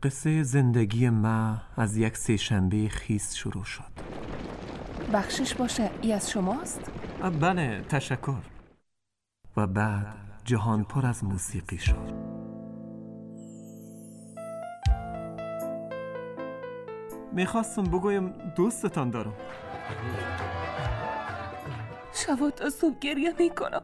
قصه زندگی ما از یک سه‌شنبه خیس شروع شد. بخشش باشه، ای از شماست؟ بله، تشکر. و بعد جهان پر از موسیقی شد. میخواستم بگویم دوستتان دارم. شب تا صبح گریه میکنم،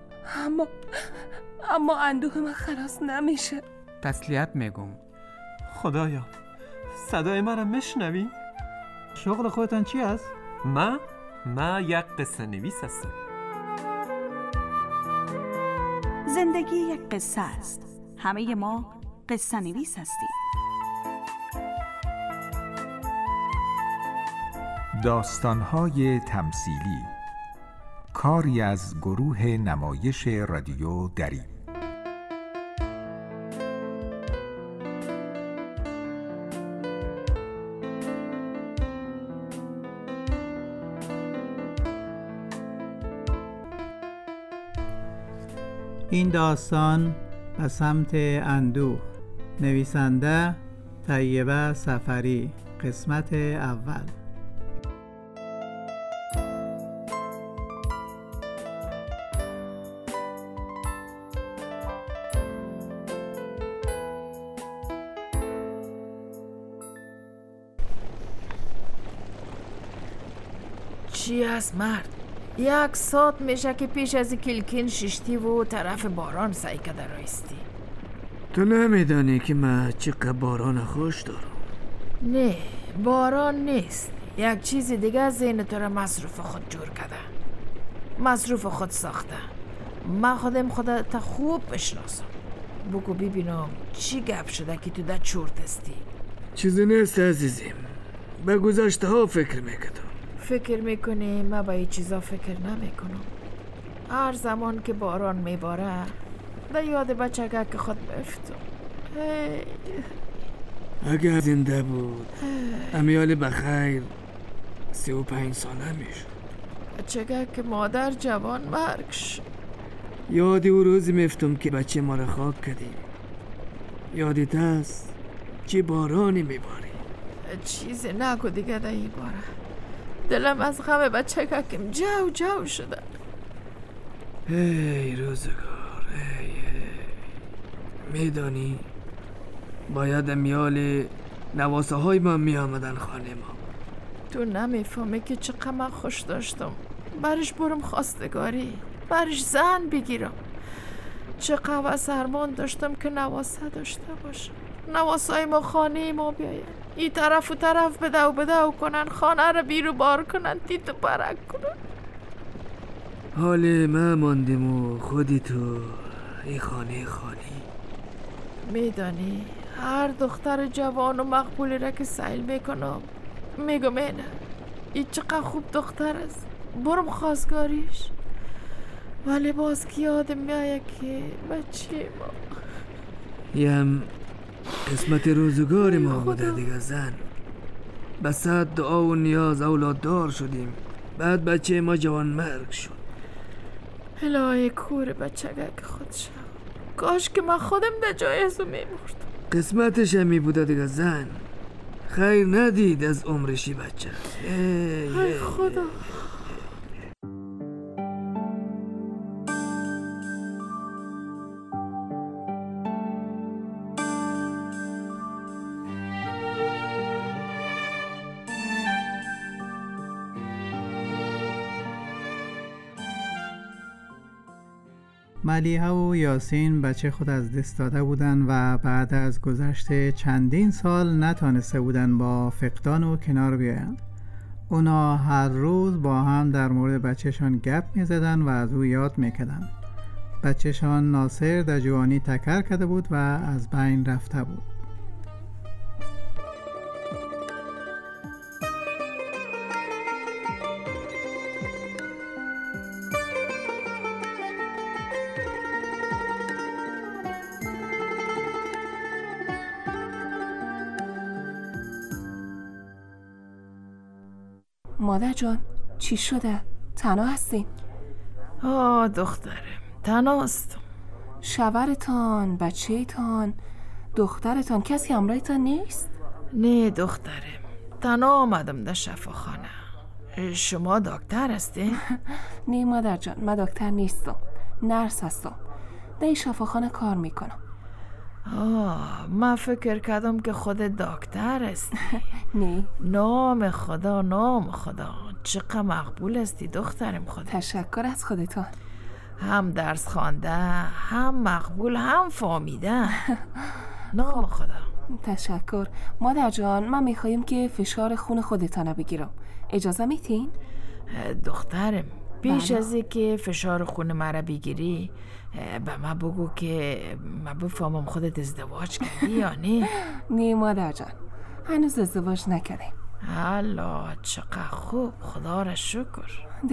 اما اندوه من خلاص نمیشه. تسلیت میگم. خدایا، صدای مرا میشنوی؟ شغل خودتان چی است؟ ما یک قصه نویس هستم. زندگی یک قصه است. همه ما قصه نویس هستیم. داستان‌های تمثیلی، کاری از گروه نمایش رادیو دری. این داستان به سمت اندوه، نویسنده طیبه سفری، قسمت اول. چی است مرد؟ 1 ساعت میشه که پیش از کلکین ششتی و طرف باران سعی کرده رایستی. تو نمیدانی که من چقدر باران خوش دارم؟ نه، باران نیست. یک چیز دیگه ذهن تو را مصروف خود جور کرده، مصروف خود ساخته. من خودم تا خوب بشناسم. بگو ببینم چی گپ شده که تو در چورت هستی؟ چیزی نیست عزیزیم، به گذشته ها فکر میکردم. فکر میکنی؟ من با این چیزا فکر نمیکنم. هر زمان که باران میباره در یاد بچگه که خود میفتم. اگر زنده بود امیال بخیر 35 ساله میشه. بچگه که مادر جوان مرگ شد. یادی او روزی میفتم که بچه ما را خاک کردیم. یادت هست چه بارانی میباری؟ چیزی نگو دیگه در این باره. دلم از غم بچگه کم جو شده. ای روزگار، ای میدانی باید امیال نواسه های ما می آمدن خانه ما. تو نمیفهمی که چقدر من خوش داشتم برش برم خواستگاری، برش زن بگیرم. چقدر سرمان داشتم که نواسه داشته باشم. نواسه های ما خانه ما بیاید، این طرف و طرف بدو کنن، خانه را بیرو بار کنن، تیتو پرک کنن. حال من ماندم و خودی تو این خانه خالی. میدانی هر دختر جوان و مقبولی را که سیل میکنم میگم اینه، این چقدر خوب دختر است، برم خواستگاریش. ولی باز که یادم میایه که بچه ما یم قسمت روزگار ما بوده دیگه زن. به صد دعا و نیاز اولاد دار شدیم، بعد بچه ما جوان مرگ شد. الهی کور بچگه که خود شد. کاش که من خودم در جایزو میبردم. قسمتش همی بوده دیگه زن، خیر ندید از عمرشی بچه. ای خدا. ملیحه و یاسین بچه خود از دست داده بودند و بعد از گذشت چندین سال نتانسته بودند با فقدان او کنار بیایند. اونا هر روز با هم در مورد بچهشان گپ می زدن و از او یاد می کردن. بچهشان ناصر در جوانی تکر کرده بود و از بین رفته بود. مادر جان چی شده؟ تنها هستین؟ دخترم تنها هستم. شوهرتان، بچه‌تان، دخترتان کسی همراهتان نیست؟ نه دخترم، تنها آمدم در شفاخانه. شما دکتر هستی؟ نه مادر جان، من دکتر نیستم، نرس هستم. در شفاخانه کار میکنم. من فکر کردم که خود دکتر هستی. نه. نام خدا، نام خدا، چقدر مقبول هستی دخترم. خدا تشکر از خودتان. هم درس خوانده، هم مقبول، هم فهمیده. نام خدا. تشکر. مادر جان، من میخوایم که فشار خون خودتان بگیرم. اجازه میتین؟ دخترم، پیش بله. از که فشار خون مرا بگیری به من بگو که من بفهمم خودت ازدواج کردی یا نه. نه مادر جان، هنوز ازدواج نکردیم. الله چقدر خوب، خدا را شکر.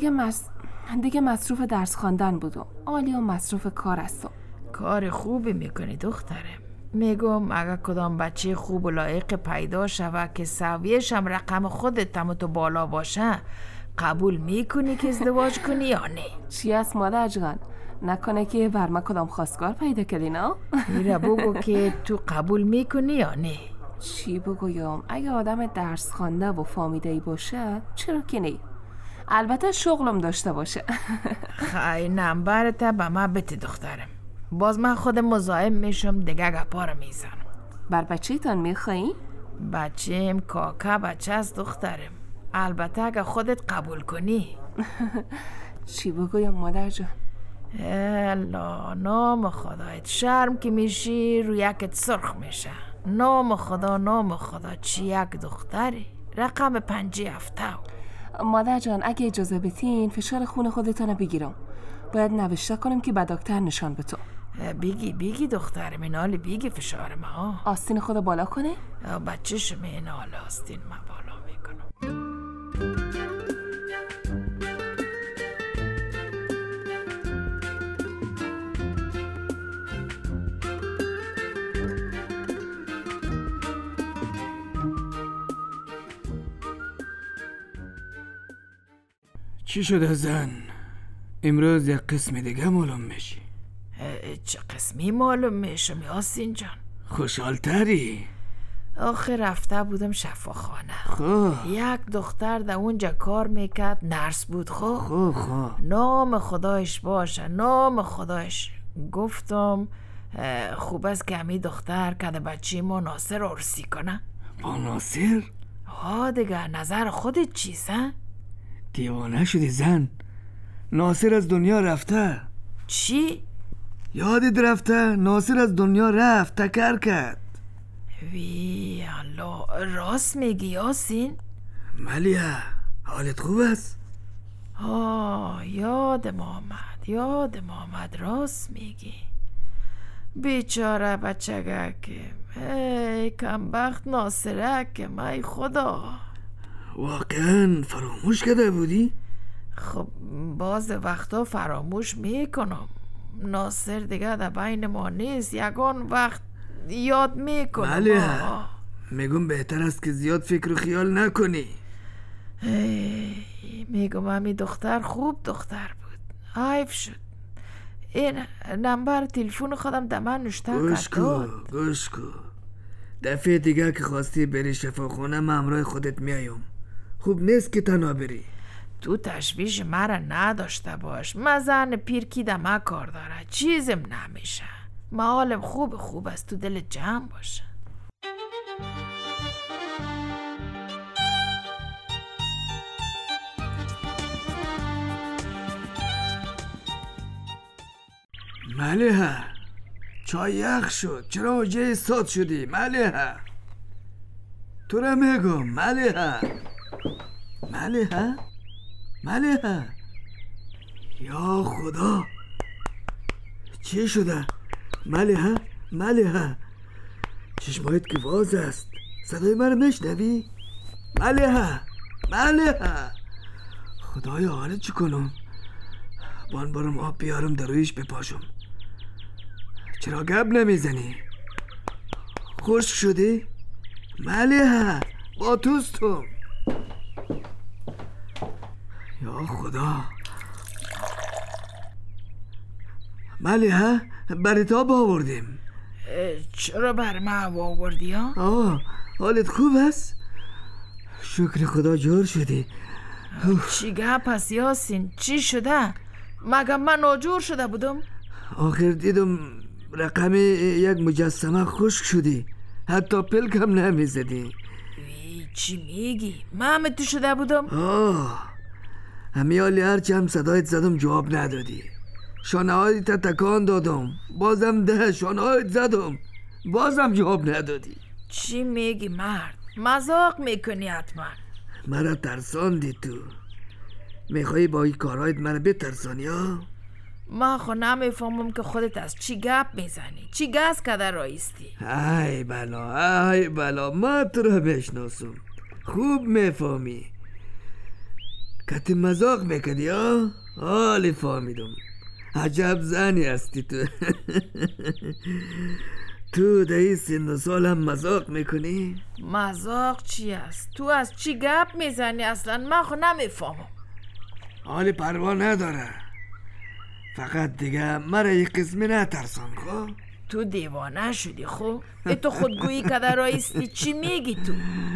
دیگه مصروف درس خواندن بودم. عالی و مصروف کار هستم. کار خوبی میکنی دخترم. میگم اگه کدام بچه خوب و لایق پیدا شود که سویش هم رقم خودت هم تو بالا باشه، قبول میکنی که ازدواج کنی یا نه؟ چی است مادر جان؟ نکنه که بر من کدام خواستگار پیدا کردی نه؟ میره بگو که تو قبول میکنی یا نه؟ چی بگویم؟ اگه آدم درس خوانده و فهمیده‌ای باشه چرا که نه؟ البته شغلم داشته باشه. خیلی نمبرت به من بده دخترم، باز من خودم مزاحم میشم دیگه گپا رو میزنم. بر بچه تان میخوایی؟ بچه‌م کاکا بچه است دخترم، البته اگه خودت قبول کنی. چی بگویم مادر جان؟ الله، نام خدایت، شرم که میشی رو یکت سرخ میشه. نام خدا، نام خدا، چی یک دختری؟ رقم 57. مادر جان اگه اجازه بتین فشار خون خودتان بگیرم. باید نوشته کنم که به دکتر نشان به تو. بیگی دخترم، اینال بیگی فشار ما. آستین خود بالا کنه؟ بچه شما اینال آستین ما بالا میکنم. چی شده زن؟ امروز یک قسم دیگه معلوم میشی. چه قسمی معلوم میشم یاسین جان؟ خوشحالتری؟ آخه رفته بودم شفاخانه. خوب. یک دختر در اونجا کار میکرد، نرس بود. خوب. نام خدایش باشه، نام خدایش. گفتم خوب است که همی دختر کده بچه ما ناصر عرسی کنه. با ناصر؟ ها دیگه، نظر خودت چیست؟ دیوانه شدی زن؟ ناصر از دنیا رفته. چی؟ یادت رفته؟ ناصر از دنیا رفت، تکر کرد. وی الله، راست میگی یاسین؟ ملیه، حالت خوب است؟ یادم آمد، راست میگی. بیچاره بچگه که ای کمبخت ناصره که مای خدا. واقعا فراموش کرده بودی؟ خب باز وقتا فراموش میکنم. ناصر دیگه در بین ما نیست، یگان وقت یاد میکنم. بله، میگم بهتر است که زیاد فکر و خیال نکنی. میگم همی دختر خوب دختر بود، حیف شد. این نمبر تلفن خودم در من نشته کرد. گوش کو دفعه دیگه که خواستی بری شفاخانه من همراه خودت میایم. خوب نیست که تنها بری. تو تشویش مرا نداشته باش، من زن پیر کی دمه کار داره، چیزم نمیشه. حالم خوب است، تو دل جمع باشه. ملیحه، چای یخ شد، چرا اوجه ساد شدی؟ ملیحه، تو را میگم. ملیحه، یا خدا، چی شده؟ ملیحه، چشمایت که واز است، صدای من میشنوی؟ ملیحه، خدایا حالا چی کنم؟ بان برم آب بیارم در رویش بپاشم. چرا گپ نمیزنی؟ خشک شدی؟ ملیحه، با توستم. یا خدا. ملیحه، برات آب آوردیم. چرا بر من هوا آوردی ها؟ حالت خوب است؟ شکر خدا جور شدی. چی گپ است یاسین؟ چی شده؟ مگه من ناجور شده بودم؟ آخر دیدم رقم یک مجسمه خشک شدی، حتی پلکم نمیزدی. چی میگی؟ من تو شده بودم؟ همیالی هرچی هم صدایت زدم جواب ندادی. شانه هایی تا تکان دادم، بازم شانه هایت زدم، بازم جواب ندادی. چی میگی مرد؟ مذاق میکنی حتما. مرا ترساندی تو. میخوایی با این کارهایت مرا بترسانی ها؟ من خو نمیفهمم که خودت از چی گپ میزنی، چی گز کده رایستی. ای بلا ما تو را بشناسم، خوب میفهمی. کتی مذاق میکنی ها؟ حالی فهمیدم. عجب زنی هستی تو. تو در این سن و سال هم مذاق میکنی؟ مذاق چی است؟ تو از چی گپ میزنی اصلا؟ من خو نمیفهمم. حالی پروا نداره، فقط دیگه مرا یک قسمی نترسان. خب تو دیوانه شدی خب؟ تو خودگویی کده رایستی. چی میگی تو؟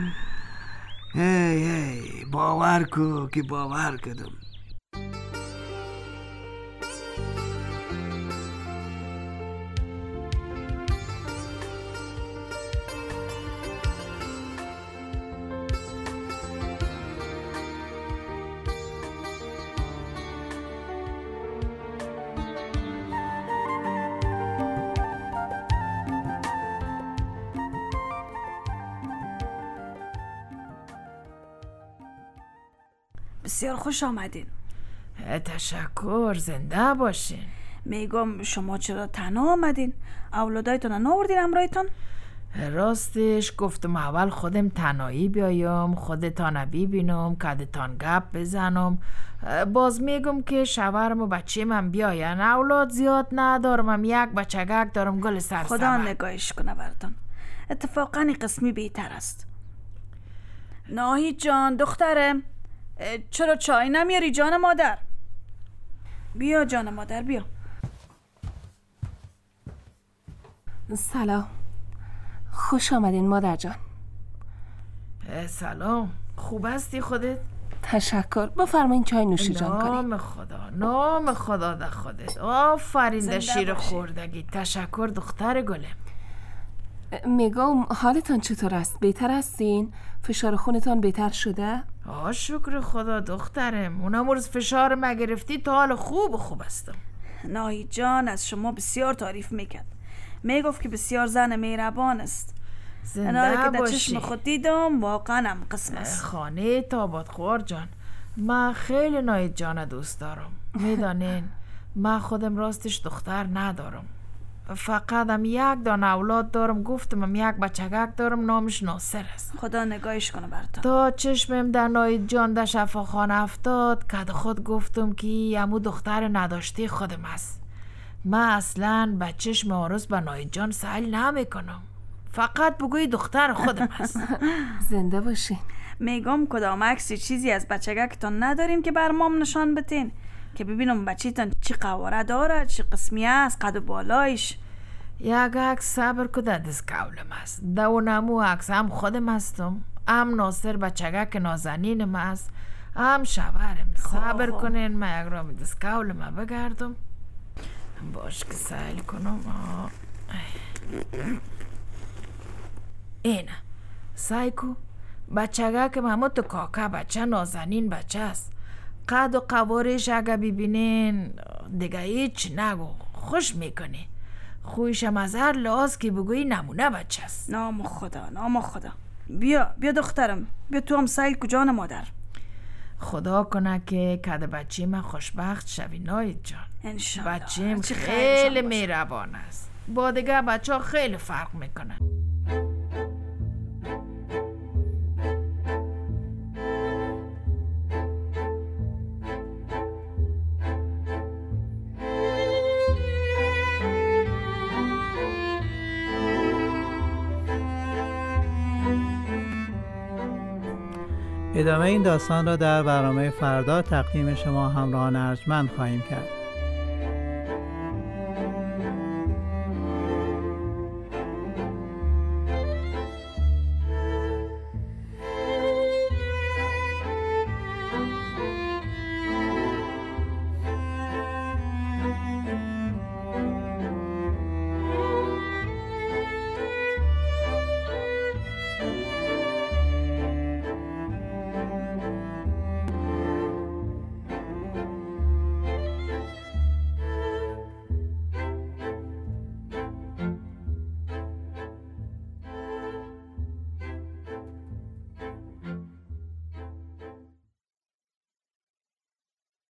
هی باور کو که باور کدم. بسیار خوش آمدین. تشکر، زنده باشین. میگم شما چرا تنها آمدین؟ اولادایتون ناوردین همراهتون؟ راستش گفتم اول خودم تنهایی بیایم، خودتان ببینم، کدتان گپ بزنم. باز میگم که شوهرم و بچه من بیاین. اولاد زیاد ندارم، هم یک بچگک دارم گل سرسبد. خدا نگاهش کنه براتون. اتفاقا این قسمی بهتر است. ناهید جان دخترم، چرا چای نمیاری جان مادر؟ بیا جان مادر بیا. سلام، خوش آمدین مادر جان. سلام، خوب هستی خودت؟ تشکر، بفرمایین چای نوش جان کنید. نام خدا ده خودت. آفرین ده شیر خوردگی. تشکر دختر گلم. میگم حالتان چطور است؟ بهتر هستین؟ فشار خونتان بهتر شده؟ شکر خدا دخترم. اونم روز فشار ما گرفتی تا حال خوب هستم. ناهید جان از شما بسیار تعریف میکرد. میگفت که بسیار زن مهربان است. زنده که در باشی. چشم خود دیدم واقعا هم قسم است. خانه تابادخوار جان، من خیلی ناهید جان دوست دارم. میدانین من خودم راستش دختر ندارم، فقط هم یک دانه اولاد دارم. گفتم هم یک بچگک دارم، نامش ناصر است. خدا نگاهش کنه برتا. تا چشمم در ناهید جان در شفاخانه افتاد کد خود گفتم که یمو دختر نداشته خودم است. من اصلا به چشم آرز به ناهید جان سهل نمی کنم، فقط بگوی دختر خودم است. زنده باشین. میگم کدام عکسی چیزی از بچگکتان ندارین که بر مام نشان بتین که ببینم بچیتان چی قواره داره، چی قسمی است، قد و بالایش. یک عکس صبر کده دستکولم است. دونمو عکس هم خودم هستم، هم ناصر بچگک نازنینم است، هم شوهرم. صبر کنین من یک رامی دستکولم بگردم. باش که سهل کنم. اینه سعی کو بچگک همه تو کاکا بچه نازنین بچه است. قد و قوارش اگه ببینین دیگه هیچ نگو، خوش میکنی. خویشم از هر لحاظ که بگویی نمونه بچه است. نام خدا. بیا دخترم، بیا تو هم سیل کجان مادر. خدا کنه که کد بچه من خوشبخت شوی ناهید جان. انشالله. بچه‌م خیلی مهربان است، با دیگه بچه ها خیلی فرق میکنه. ادامه این داستان را در برنامه فردا تقدیم شما همراهان ارجمند خواهیم کرد.